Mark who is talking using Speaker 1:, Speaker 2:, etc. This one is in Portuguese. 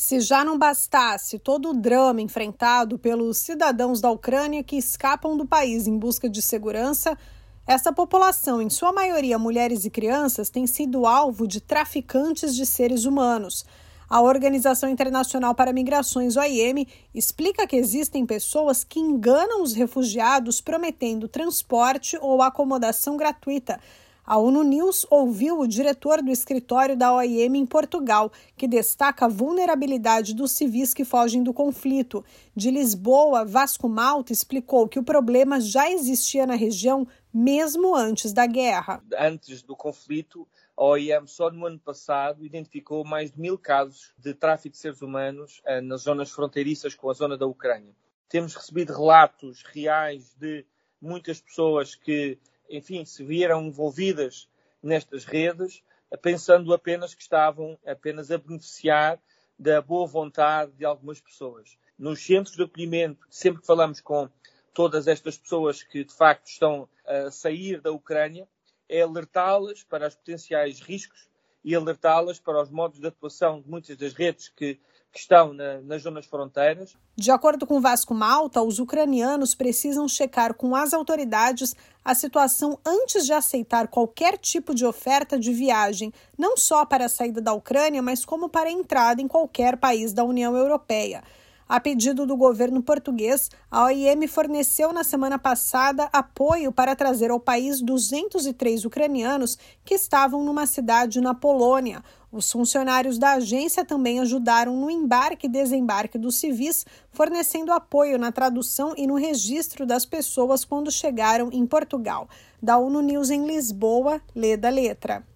Speaker 1: Se já não bastasse todo o drama enfrentado pelos cidadãos da Ucrânia que escapam do país em busca de segurança, essa população, em sua maioria mulheres e crianças, tem sido alvo de traficantes de seres humanos. A Organização Internacional para Migrações, OIM, explica que existem pessoas que enganam os refugiados prometendo transporte ou acomodação gratuita. A ONU News ouviu o diretor do escritório da OIM em Portugal, que destaca a vulnerabilidade dos civis que fogem do conflito. De Lisboa, Vasco Malta explicou que o problema já existia na região mesmo antes da guerra.
Speaker 2: Antes do conflito, a OIM só no ano passado identificou mais de 1000 casos de tráfico de seres humanos nas zonas fronteiriças com a zona da Ucrânia. Temos recebido relatos reais de muitas pessoas que se viram envolvidas nestas redes, pensando apenas que estavam apenas a beneficiar da boa vontade de algumas pessoas. Nos centros de acolhimento, sempre que falamos com todas estas pessoas que de facto estão a sair da Ucrânia, é alertá-las para os potenciais riscos e alertá-las para os modos de atuação de muitas das redes que estão nas zonas fronteiras.
Speaker 1: De acordo com Vasco Malta, os ucranianos precisam checar com as autoridades a situação antes de aceitar qualquer tipo de oferta de viagem, não só para a saída da Ucrânia, mas como para a entrada em qualquer país da União Europeia. A pedido do governo português, a OIM forneceu na semana passada apoio para trazer ao país 203 ucranianos que estavam numa cidade na Polônia. Os funcionários da agência também ajudaram no embarque e desembarque dos civis, fornecendo apoio na tradução e no registro das pessoas quando chegaram em Portugal. Da ONU News em Lisboa, Leda Letra.